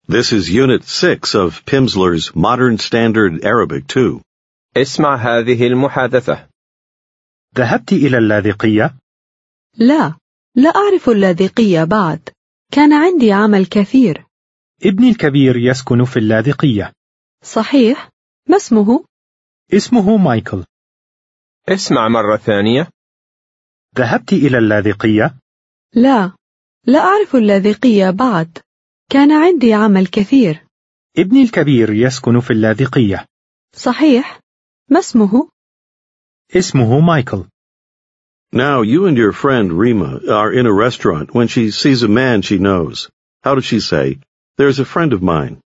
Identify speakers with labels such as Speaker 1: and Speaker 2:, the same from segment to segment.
Speaker 1: This is Unit 6 of Pimsleur's Modern Standard Arabic 2.
Speaker 2: اسمع هذه المحادثة.
Speaker 3: ذهبت إلى اللاذقية؟
Speaker 4: لا أعرف اللاذقية بعد. كان عندي عمل كثير.
Speaker 3: ابني الكبير يسكن في اللاذقية.
Speaker 4: صحيح. ما اسمه؟
Speaker 3: اسمه مايكل.
Speaker 2: اسمع مرة ثانية.
Speaker 3: ذهبت إلى اللاذقية؟
Speaker 4: لا أعرف اللاذقية بعد. كان عندي عمل كثير.
Speaker 3: ابني الكبير يسكن في اللاذقية.
Speaker 4: صحيح. ما اسمه؟
Speaker 3: اسمه مايكل.
Speaker 1: Now you and your friend Rima are in a restaurant when she sees a man she knows. How does she say, "There's a friend of mine"?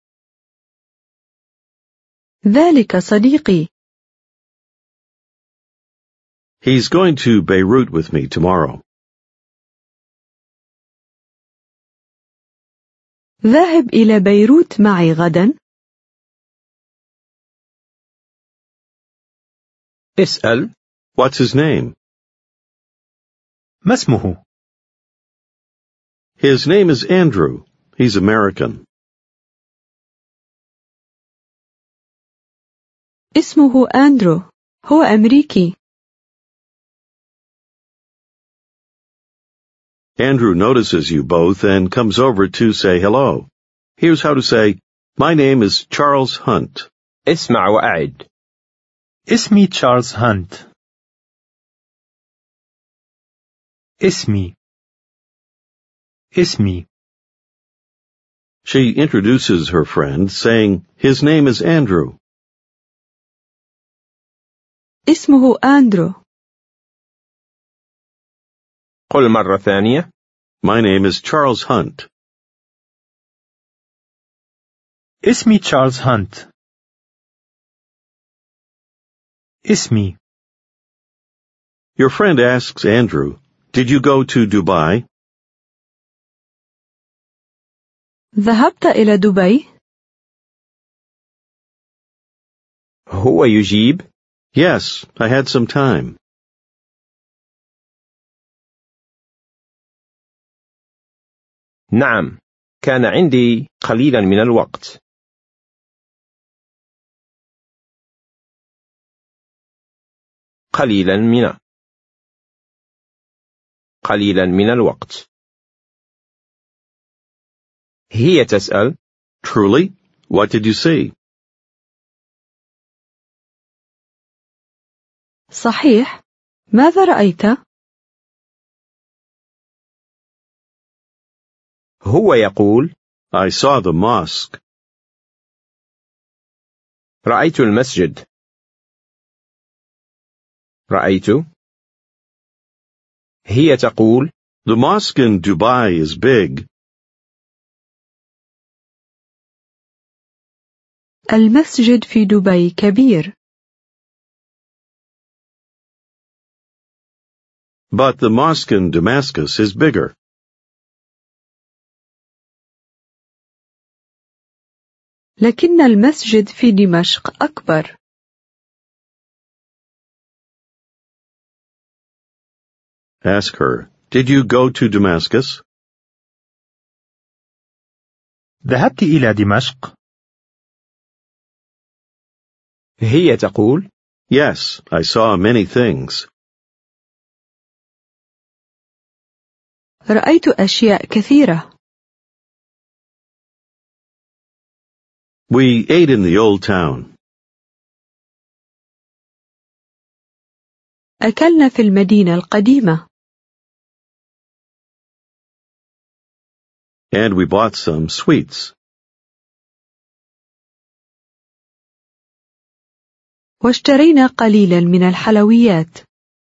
Speaker 4: ذلك صديقي.
Speaker 1: He's going to Beirut with me tomorrow.
Speaker 4: ذاهب إلى بيروت معي غدا.
Speaker 2: اسأل.
Speaker 1: What's his name?
Speaker 3: ما اسمه؟
Speaker 1: His name is Andrew. He's American.
Speaker 4: اسمه أندرو. هو أمريكي.
Speaker 1: Andrew notices you both and comes over to say hello. Here's how to say, "My name is Charles Hunt."
Speaker 2: اسمع وأعد.
Speaker 3: اسمي تشارلز هانت. اسمي.
Speaker 1: She introduces her friend, saying, "His name is Andrew."
Speaker 4: اسمه أندرو.
Speaker 2: قل مرة ثانية.
Speaker 1: My name is Charles Hunt.
Speaker 3: اسمي تشارلز هانت. اسمي.
Speaker 1: Your friend asks Andrew, "Did you go to Dubai?"
Speaker 4: ذهبت إلى دبي؟
Speaker 2: هو يجيب.
Speaker 1: Yes, I had some time.
Speaker 2: نعم، كان عندي قليلا من الوقت. قليلا من الوقت. هي تسأل.
Speaker 1: Truly? What did you see?
Speaker 4: صحيح. ماذا رأيت؟
Speaker 2: هو يقول.
Speaker 1: I saw the mosque.
Speaker 2: رأيت المسجد. هي تقول.
Speaker 1: The mosque in Dubai is big.
Speaker 4: المسجد في دبي كبير.
Speaker 1: But the mosque in Damascus is bigger.
Speaker 4: لكن المسجد في دمشق أكبر.
Speaker 1: Ask her, "Did you go to Damascus?"
Speaker 3: ذهبت إلى دمشق؟
Speaker 2: هي تقول.
Speaker 1: Yes, I saw many things.
Speaker 4: رأيت أشياء كثيرة.
Speaker 1: We ate in the old town.
Speaker 4: أكلنا في المدينة القديمة.
Speaker 1: And we bought some sweets.
Speaker 4: واشترينا قليلا من الحلويات.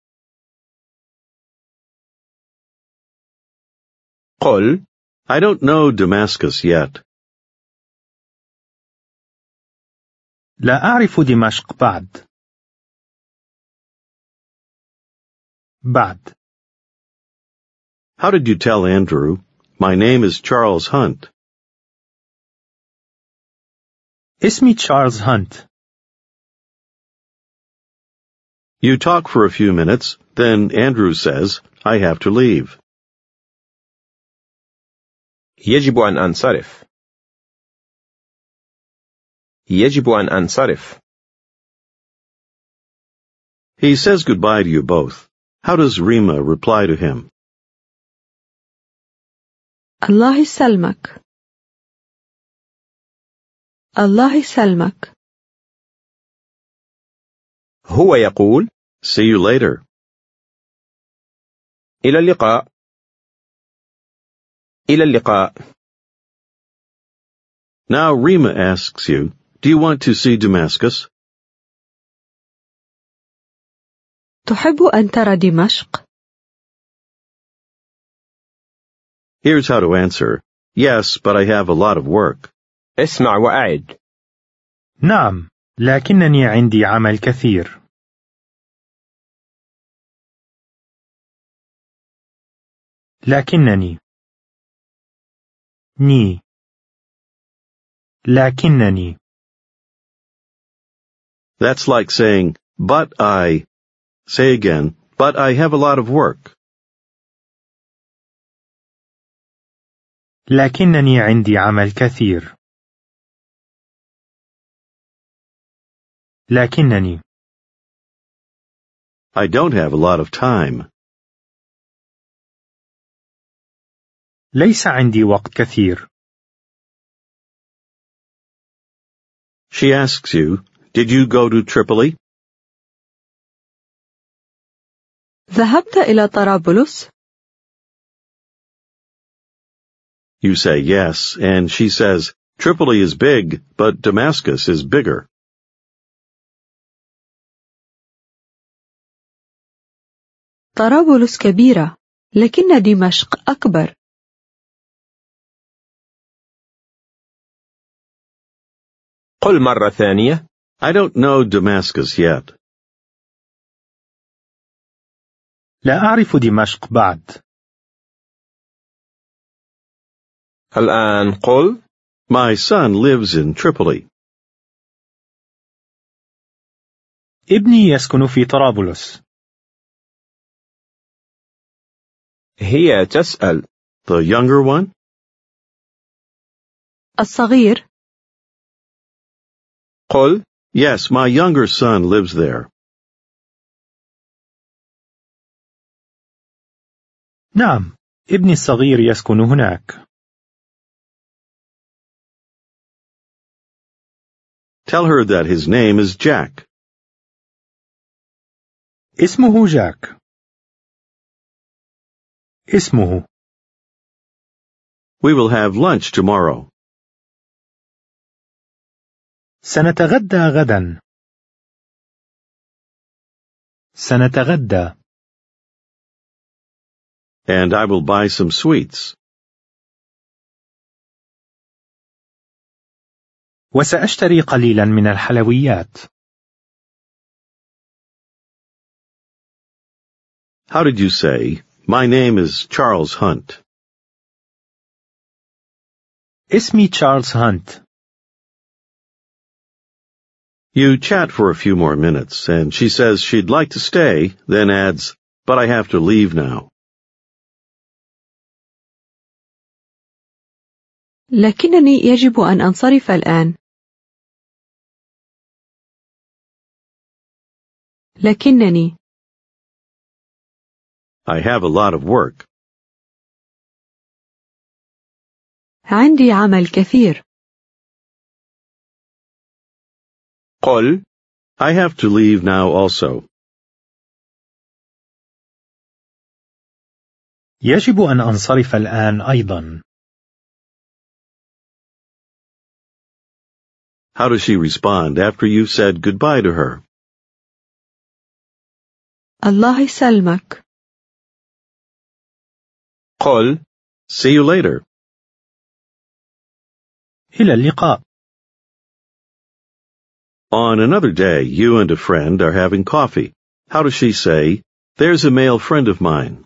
Speaker 2: قل.
Speaker 1: I don't know Damascus yet.
Speaker 3: لا أعرف دمشق بعد.
Speaker 1: How did you tell Andrew, "My name is Charles Hunt"?
Speaker 3: اسمي تشارلز هانت.
Speaker 1: You talk for a few minutes, then Andrew says, "I have to leave."
Speaker 2: يجب أن أنصرف. يجب أن أنصرف.
Speaker 1: He says goodbye to you both. How does Rima reply to him?
Speaker 4: الله يسلمك. الله يسلمك.
Speaker 2: هو يقول:
Speaker 1: See you later.
Speaker 2: إلى اللقاء. إلى اللقاء.
Speaker 1: Now Rima asks you, do you want to see Damascus?
Speaker 4: تحب أن ترى دمشق؟
Speaker 1: Here's how to answer. Yes, but I have a lot of work.
Speaker 2: اسمع وأعد.
Speaker 3: نعم، لكنني عندي عمل كثير. لكنني لكنني
Speaker 1: That's like saying, but I. Say again, but I have a lot of work.
Speaker 3: لكنني عندي عمل كثير. لكنني
Speaker 1: I don't have a lot of time.
Speaker 3: ليس عندي وقت كثير.
Speaker 1: She asks you, did you go to Tripoli?
Speaker 4: ذهبت إلى طرابلس؟
Speaker 1: You say yes, and she says, Tripoli is big, but Damascus is bigger.
Speaker 4: طرابلس كبيرة، لكن دمشق أكبر.
Speaker 2: قل مرة ثانية.
Speaker 1: I don't know Damascus yet.
Speaker 3: لا أعرف دمشق بعد.
Speaker 2: الآن قل.
Speaker 1: My son lives in Tripoli.
Speaker 3: ابني يسكن في طرابلس.
Speaker 2: هي تسأل.
Speaker 1: The younger one?
Speaker 4: الصغير.
Speaker 2: قل.
Speaker 1: Yes, my younger son lives there.
Speaker 3: نعم، ابني الصغير يسكن هناك.
Speaker 1: Tell her that his name is Jack.
Speaker 3: اسمه جاك. اسمه.
Speaker 1: We will have lunch tomorrow.
Speaker 3: سنتغدى غدا. سنتغدى.
Speaker 1: And I will buy some sweets.
Speaker 3: وسأشتري قليلا من الحلويات.
Speaker 1: How did you say, my name is Charles Hunt?
Speaker 3: اسمي تشارلز هانت.
Speaker 1: You chat for a few more minutes, and she says she'd like to stay, then adds, but I have to leave now.
Speaker 4: لكنني يجب أن أنصرف الآن. لكنني
Speaker 1: I have a lot of work.
Speaker 4: عندي عمل كثير.
Speaker 2: قل.
Speaker 1: I have to leave now also.
Speaker 3: يجب أن أنصرف الآن أيضا.
Speaker 1: How does she respond after you've said goodbye to her?
Speaker 4: الله يسلمك.
Speaker 2: قل.
Speaker 1: See you later.
Speaker 3: إلى اللقاء.
Speaker 1: On another day, you and a friend are having coffee. How does she say, there's a male friend of mine?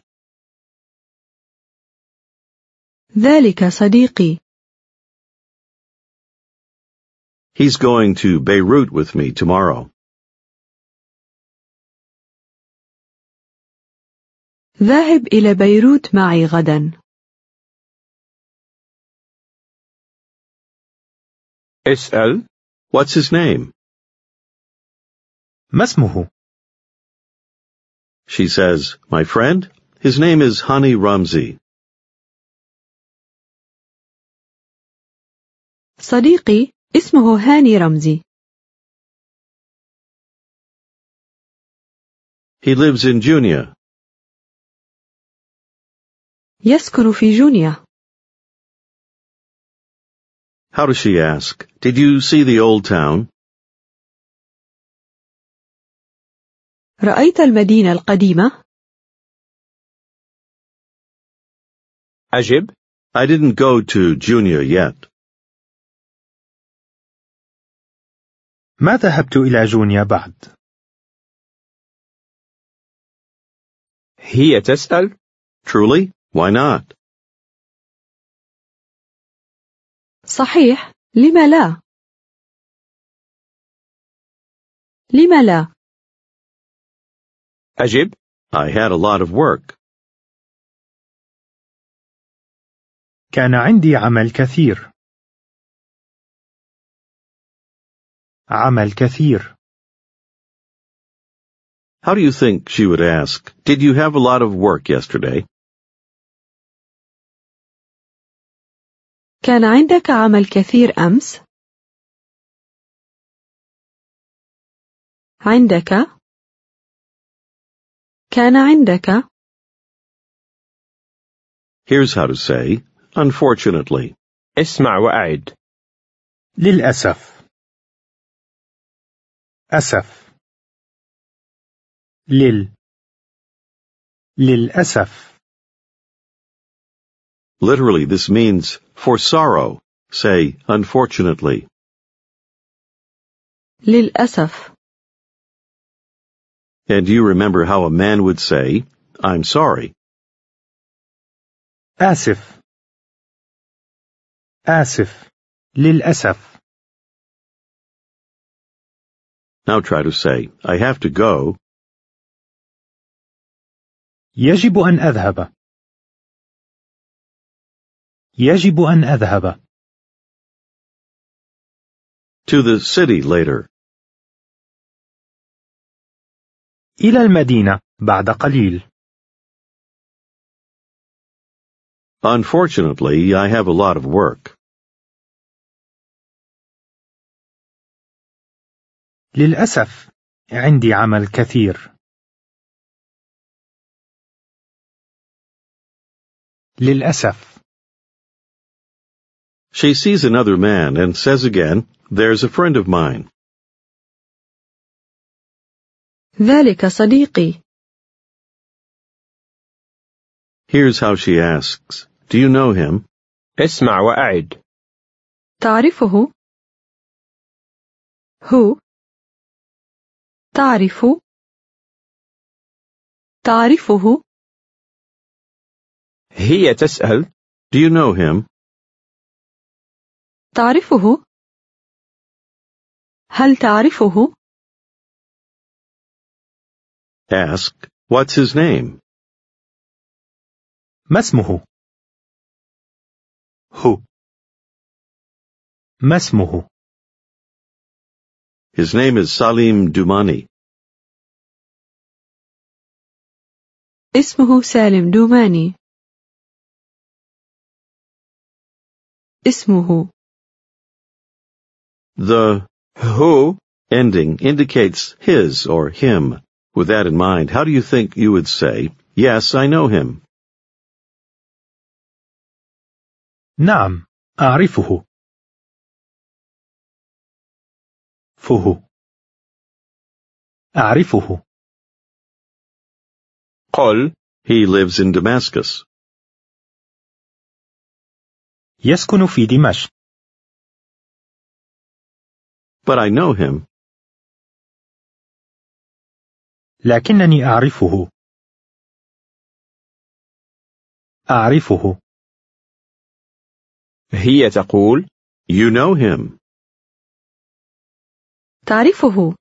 Speaker 4: ذلك صديقي.
Speaker 1: He's going to Beirut with me tomorrow.
Speaker 4: ذاهب إلى بيروت معي غدا.
Speaker 2: اسأل.
Speaker 1: What's his name?
Speaker 3: ما اسمه؟
Speaker 1: She says, my friend, his name is Hani Ramzi.
Speaker 4: صديقي اسمه هاني رمزي.
Speaker 1: He lives in Junia.
Speaker 4: يسكن في جونيا.
Speaker 1: How does she ask? Did you see the old town?
Speaker 4: رأيت المدينة القديمة؟
Speaker 2: أجب.
Speaker 1: I didn't go to Junia yet.
Speaker 3: ما ذهبت إلى جونيا بعد.
Speaker 2: هي تسأل.
Speaker 1: Truly? Why not?
Speaker 4: صحيح، لم لا؟ لم لا؟
Speaker 2: أجب.
Speaker 1: I had a lot of work.
Speaker 3: كان عندي عمل كثير. عمل كثير.
Speaker 1: How do you think she would ask, did you have a lot of work yesterday?
Speaker 4: كان عندك عمل كثير أمس؟ عندك؟ كان عندك؟
Speaker 1: Here's how to say, unfortunately.
Speaker 2: اسمع وأعد.
Speaker 3: للأسف. أسف. للأسف.
Speaker 1: Literally, this means, for sorrow. Say, unfortunately.
Speaker 4: للأسف.
Speaker 1: And do you remember how a man would say, I'm sorry?
Speaker 3: آسف. آسف. للأسف.
Speaker 1: Now try to say, I have to go.
Speaker 3: يجب أن أذهب. يجب أن أذهب.
Speaker 1: To the city later.
Speaker 3: إلى المدينة بعد قليل.
Speaker 1: Unfortunately, I have a lot of work.
Speaker 3: للأسف عندي عمل كثير. للأسف.
Speaker 1: She sees another man and says again, there's a friend of mine.
Speaker 4: ذلك صديقي.
Speaker 1: Here's how she asks, do you know him?
Speaker 2: اسمع وأعد.
Speaker 4: تعرفه؟ هو؟ تعرف؟ تعرفه؟
Speaker 2: هي تسأل.
Speaker 1: Do you know him?
Speaker 4: تعرفه؟ هل تعرفه؟
Speaker 1: Ask, what's his name?
Speaker 3: ما اسمه؟ هو. ما اسمه؟
Speaker 1: His name is Salim Dumani.
Speaker 4: اسمه سالم دوماني. اسمه.
Speaker 1: The
Speaker 2: who
Speaker 1: ending indicates his or him. With that in mind, how do you think you would say, yes, I know him?
Speaker 3: نعم، أعرفه. فه. أعرفه.
Speaker 2: قل.
Speaker 1: He lives in Damascus.
Speaker 3: يسكن في دمشق.
Speaker 1: But I know him.
Speaker 3: لكنني أعرفه. أعرفه.
Speaker 2: هي تقول.
Speaker 1: You know him.
Speaker 4: تعرفه.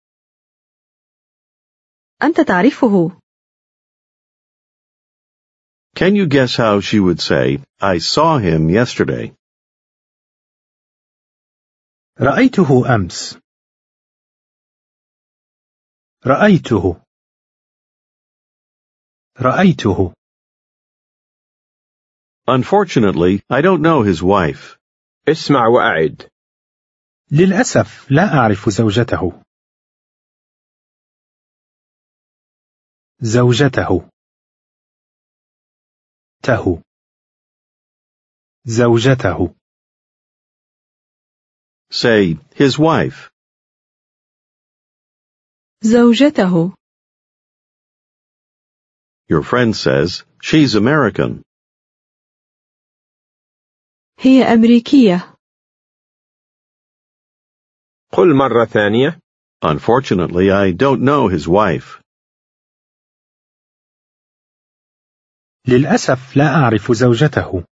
Speaker 4: أنت تعرفه.
Speaker 1: Can you guess how she would say, I saw him yesterday?
Speaker 3: رأيته أمس. رأيته. رأيته.
Speaker 1: Unfortunately, I don't know his wife.
Speaker 2: اسمع وأعد.
Speaker 3: للأسف لا أعرف زوجته. زوجته. ته. زوجته.
Speaker 1: Say, his wife.
Speaker 4: زوجته.
Speaker 1: Your friend says, she's American.
Speaker 4: هي أمريكية.
Speaker 2: قل مرة ثانية.
Speaker 1: Unfortunately, I don't know his wife.
Speaker 3: للأسف لا أعرف زوجته.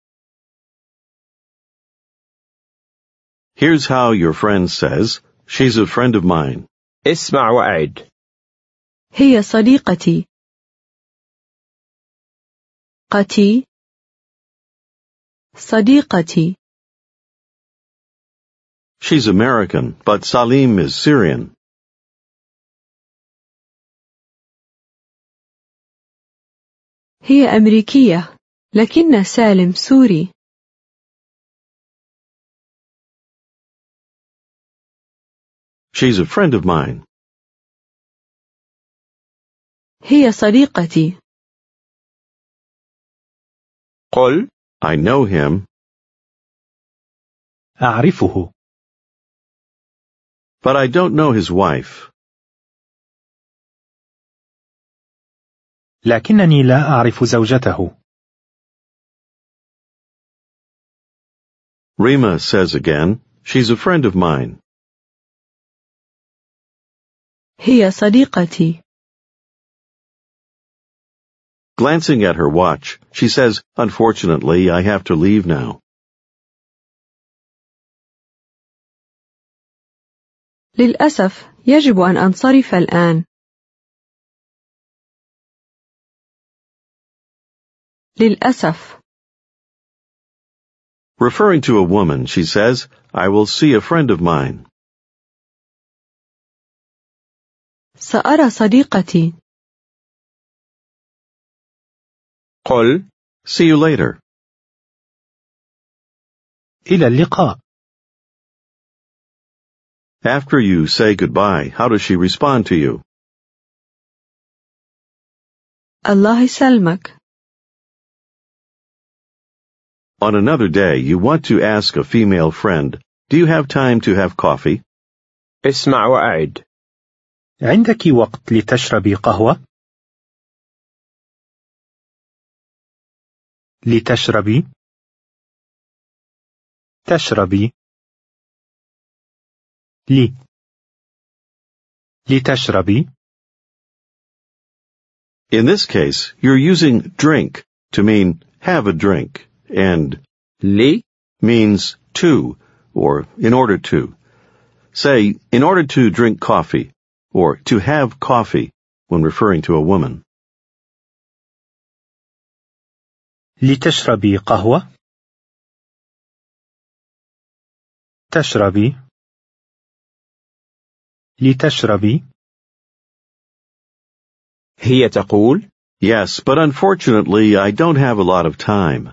Speaker 1: Here's how your friend says, she's a friend of mine.
Speaker 2: اسمع وأعد.
Speaker 4: هي صديقتي. قتي. صديقتي.
Speaker 1: She's American, but Salim is Syrian.
Speaker 4: هي أمريكية، لكن سالم سوري.
Speaker 1: She's a friend of mine.
Speaker 4: هي صديقتي.
Speaker 2: قل
Speaker 1: I know him,
Speaker 3: أعرفه.
Speaker 1: but I don't know his wife.
Speaker 3: لكنني لا أعرف زوجته.
Speaker 1: Rima says again, she's a friend of mine.
Speaker 4: هي صديقتي.
Speaker 1: Glancing at her watch, she says, unfortunately, I have to leave now.
Speaker 4: للأسف يجب أن أنصرف الآن. للأسف.
Speaker 1: Referring to a woman, she says, I will see a friend of mine.
Speaker 4: سأرى صديقتي.
Speaker 2: قل
Speaker 1: See you later.
Speaker 3: إلى اللقاء.
Speaker 1: After you say goodbye, how does she respond to you?
Speaker 4: الله يسلمك.
Speaker 1: On another day, you want to ask a female friend, do you have time to have coffee?
Speaker 2: اسمع وأعد.
Speaker 3: عندك وقت لتشربي قهوة؟ لتشربي. تشربي. لتشربي.
Speaker 1: In this case, you're using drink to mean have a drink, and
Speaker 2: لي
Speaker 1: means to, or in order to. Say, in order to drink coffee, or to have coffee, when referring to a woman.
Speaker 3: لتشربي قهوة. تشربي. لتشربي.
Speaker 2: هي تقول
Speaker 1: Yes, but unfortunately, I don't have a lot of time.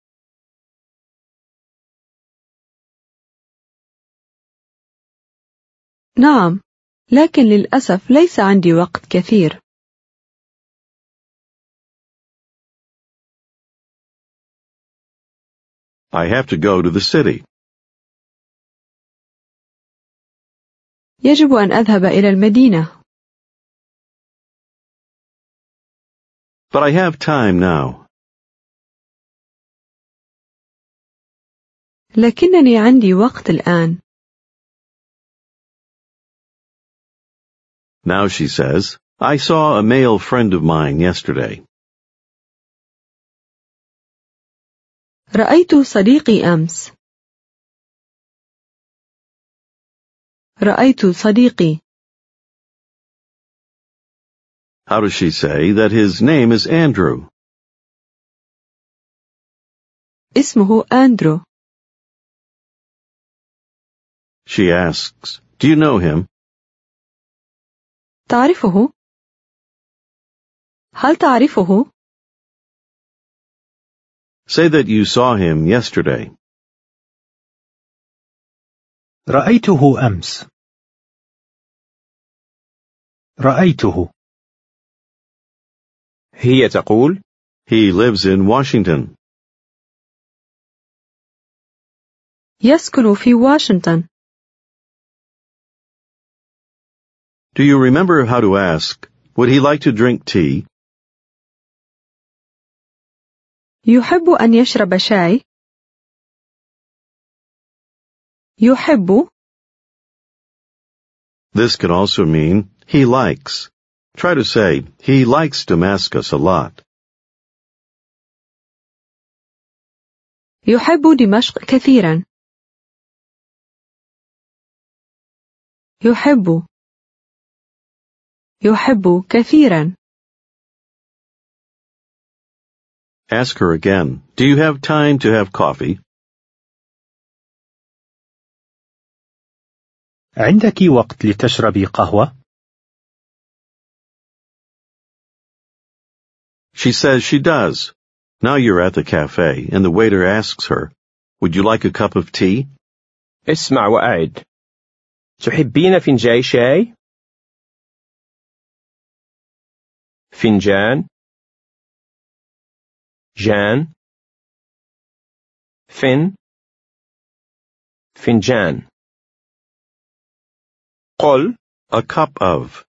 Speaker 4: نعم، لكن للأسف ليس عندي وقت كثير.
Speaker 1: I have to go to the city.
Speaker 4: يجب أن أذهب إلى المدينة.
Speaker 1: But I have time now.
Speaker 4: لكنني عندي وقت الآن.
Speaker 1: Now she says, I saw a male friend of mine yesterday.
Speaker 4: رأيت صديقي أمس. رأيت صديقي.
Speaker 1: How does she say that his name is Andrew?
Speaker 4: اسمه أندرو.
Speaker 1: She asks, do you know him?
Speaker 4: تعرفه؟ هل تعرفه؟
Speaker 1: Say that you saw him yesterday.
Speaker 3: رأيته أمس. رأيته.
Speaker 2: هي تقول
Speaker 1: He lives in Washington.
Speaker 4: يسكن في واشنطن.
Speaker 1: Do you remember how to ask, would he like to drink tea?
Speaker 4: يحب أن يشرب شاي. يحب.
Speaker 1: This can also mean he likes. Try to say, he likes Damascus a lot.
Speaker 4: يحب دمشق كثيرا. يحب. يحب كثيرا.
Speaker 1: Ask her again, do you have time to have coffee?
Speaker 3: عندك وقت لتشربي قهوة؟
Speaker 1: She says she does. Now you're at the cafe and the waiter asks her, would you like a cup of tea?
Speaker 2: اسمع وأعد. تحبين فنجان شاي؟ فنجان. جان. فنجان. قل
Speaker 1: A cup of.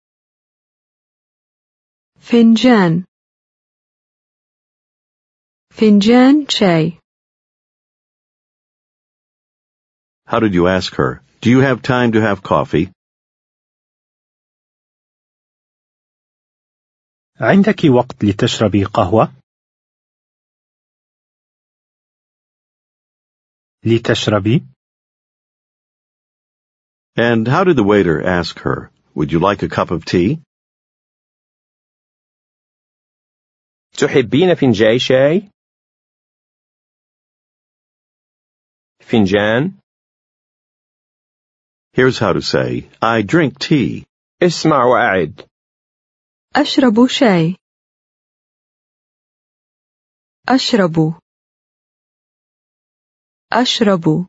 Speaker 4: فنجان. فنجان شاي.
Speaker 1: How did you ask her? Do you have time to have coffee?
Speaker 3: عندك وقت لتشربي قهوة؟ لتشربي.
Speaker 1: And how did the waiter ask her, would you like a cup of tea?
Speaker 2: تحبين فنجان شاي؟ فنجان.
Speaker 1: Here's how to say, I drink tea.
Speaker 2: اسمع وأعد.
Speaker 4: أشرب شاي. أشرب. أشرب.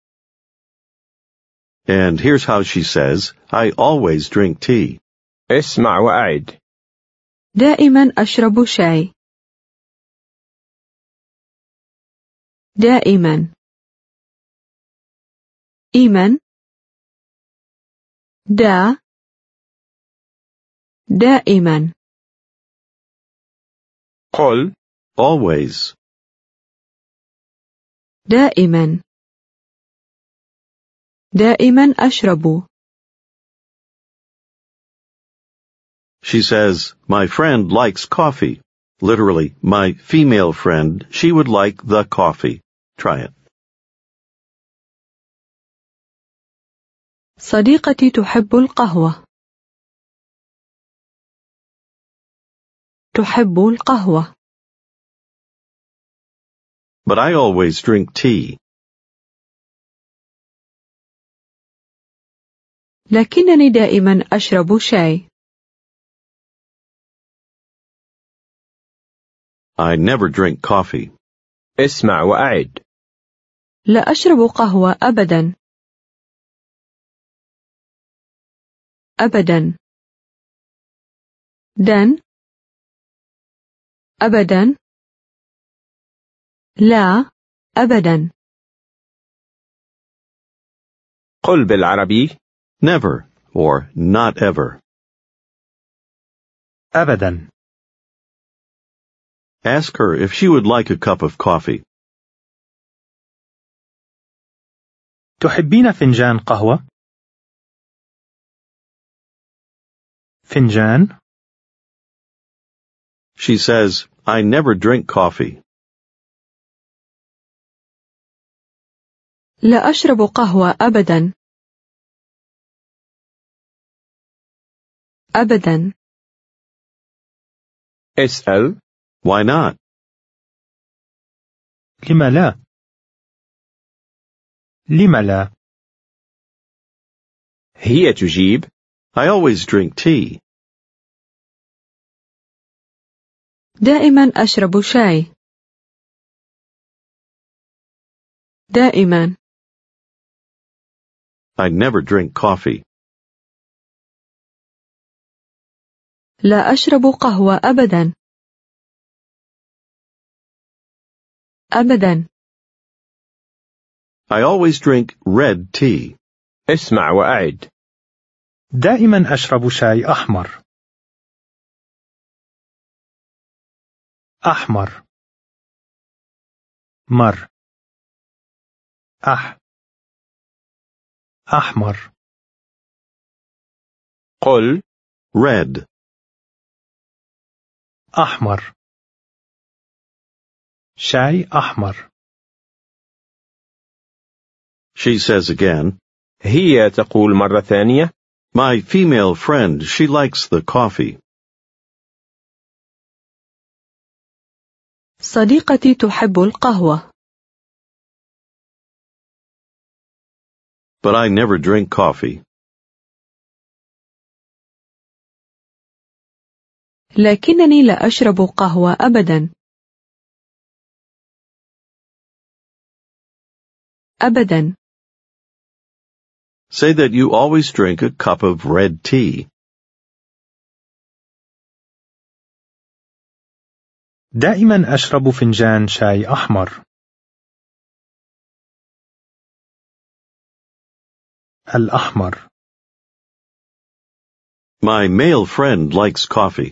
Speaker 1: And here's how she says, I always drink tea.
Speaker 2: اسمع وأعد.
Speaker 4: دائما أشرب شاي. دائما. إيمن. دائما.
Speaker 2: قل
Speaker 1: Always.
Speaker 4: دائما. دائما أشرب.
Speaker 1: She says, my friend likes coffee. Literally, my female friend, she would like the coffee. Try it.
Speaker 4: صديقتي تحب القهوة. تحب القهوة.
Speaker 1: But I always drink tea.
Speaker 4: لكنني دائما أشرب شاي.
Speaker 1: I never drink coffee.
Speaker 2: اسمع وأعد.
Speaker 4: لا أشرب قهوة أبدا. أبدا. أبدا. لا أبدا.
Speaker 2: قل بالعربي
Speaker 1: Never, or not ever.
Speaker 3: أبدا.
Speaker 1: Ask her if she would like a cup of coffee.
Speaker 3: تحبين فنجان قهوة؟ فنجان.
Speaker 1: She says, I never drink coffee.
Speaker 4: لا أشرب قهوة أبدا. أبدا.
Speaker 2: اسأل
Speaker 1: Why not?
Speaker 3: لم لا؟ لم لا؟
Speaker 2: هي تجيب
Speaker 1: I always drink tea.
Speaker 4: دائما أشرب شاي. دائما.
Speaker 1: I never drink coffee.
Speaker 4: لا أشرب قهوة أبدا. أبدا.
Speaker 1: I always drink red tea.
Speaker 2: اسمع وأعد.
Speaker 3: دائما أشرب شاي أحمر. أحمر. مر. أحمر.
Speaker 2: قل
Speaker 1: Red.
Speaker 3: أحمر. شاي أحمر.
Speaker 1: She says again,
Speaker 2: هي تقول مرة ثانية.
Speaker 1: my female friend, she likes the coffee.
Speaker 4: صديقتي تحب القهوة.
Speaker 1: But I never drink coffee.
Speaker 4: لكنني لا أشرب قهوة أبدا. أبدا.
Speaker 1: Say that you always drink a cup of red tea.
Speaker 3: دائما أشرب فنجان شاي أحمر. الأحمر.
Speaker 1: My male friend likes coffee.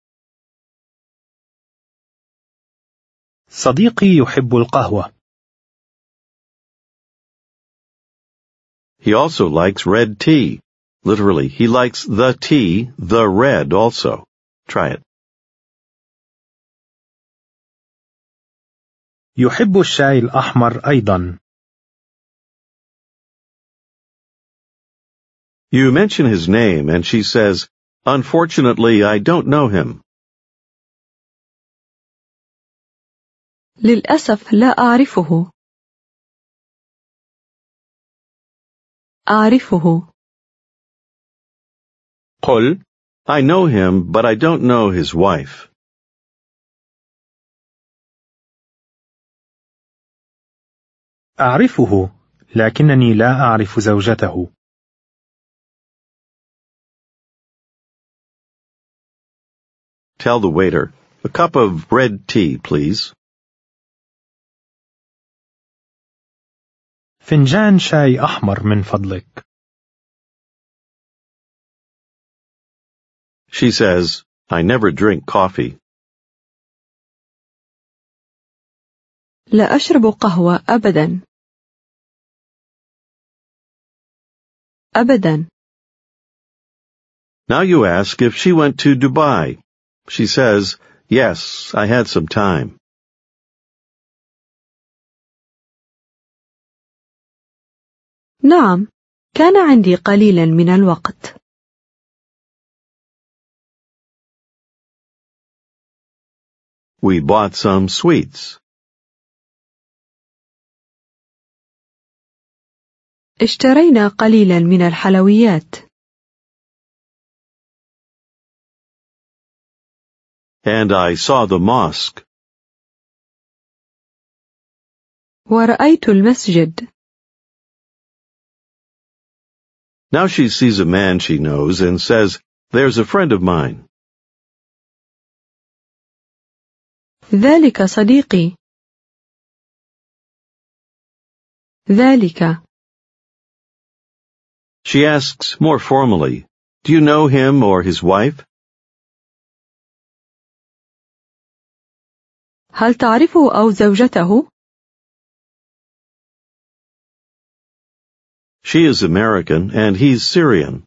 Speaker 3: صديقي يحب القهوة.
Speaker 1: He also likes red tea. Literally, he likes the tea, the red also. Try it.
Speaker 3: يحب الشاي الأحمر أيضا.
Speaker 1: You mention his name and she says, unfortunately, I don't know him.
Speaker 4: للأسف لا أعرفه. أعرفه.
Speaker 2: قل
Speaker 1: I know him, but I don't know his wife.
Speaker 3: أعرفه، لكنني لا أعرف زوجته.
Speaker 1: Tell the waiter, a cup of red tea, please.
Speaker 3: فنجان شاي أحمر من فضلك.
Speaker 1: She says, I never drink coffee.
Speaker 4: لا أشرب قهوة أبدا. أبدا.
Speaker 1: Now you ask if she went to Dubai. She says, yes, I had some time.
Speaker 4: نعم، كان عندي قليلا من الوقت.
Speaker 1: We bought some sweets.
Speaker 4: اشترينا قليلا من الحلويات.
Speaker 1: And I saw the mosque.
Speaker 4: ورأيت المسجد.
Speaker 1: Now she sees a man she knows and says, there's a friend of mine.
Speaker 4: ذلك صديقي. ذلك.
Speaker 1: She asks more formally, do you know him or his wife?
Speaker 4: هل تعرفه أو زوجته؟
Speaker 1: She is American and he's Syrian.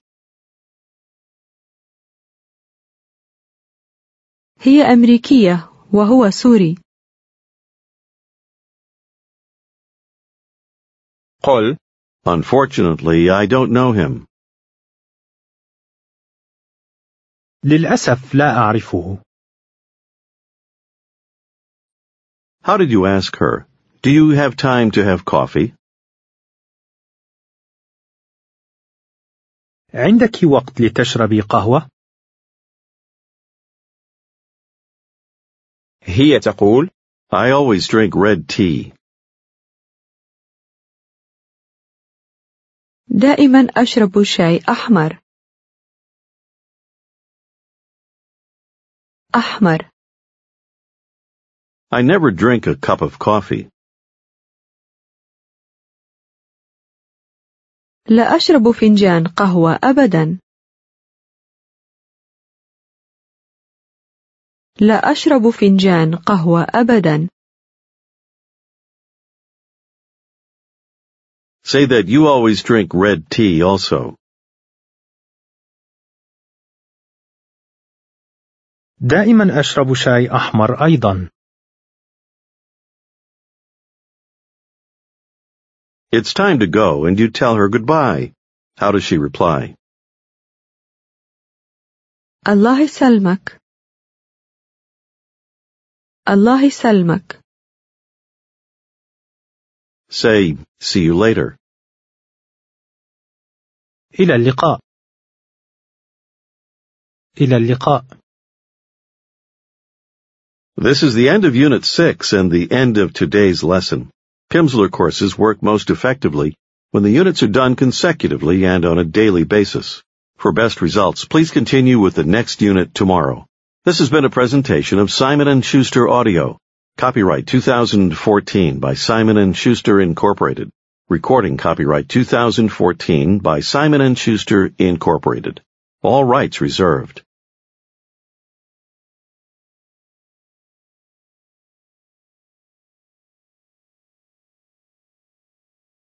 Speaker 4: هي أمريكية وهو سوري.
Speaker 2: قل
Speaker 1: Unfortunately, I don't know him.
Speaker 3: للأسف لا أعرفه.
Speaker 1: How did you ask her? Do you have time to have coffee?
Speaker 3: عندك وقت لتشربي قهوة؟
Speaker 2: هي تقول
Speaker 1: I always drink red tea.
Speaker 4: دائما أشرب شاي أحمر. أحمر.
Speaker 1: I never drink a cup of coffee.
Speaker 4: لا أشرب فنجان قهوة أبدا. لا أشرب فنجان قهوة أبدا.
Speaker 1: Say that you always drink red tea also.
Speaker 3: دائما أشرب شاي أحمر أيضا.
Speaker 1: It's time to go and you tell her goodbye. How does she reply?
Speaker 4: الله يسلمك. الله يسلمك.
Speaker 1: Say, see you later.
Speaker 3: إلى اللقاء. إلى اللقاء.
Speaker 1: This is the end of Unit 6 and the end of today's lesson. Pimsleur courses work most effectively when the units are done consecutively and on a daily basis. For best results, please continue with the next unit tomorrow. This has been a presentation of Simon & Schuster Audio. Copyright 2014 by Simon & Schuster Incorporated. Recording copyright 2014 by Simon & Schuster Incorporated. All rights reserved.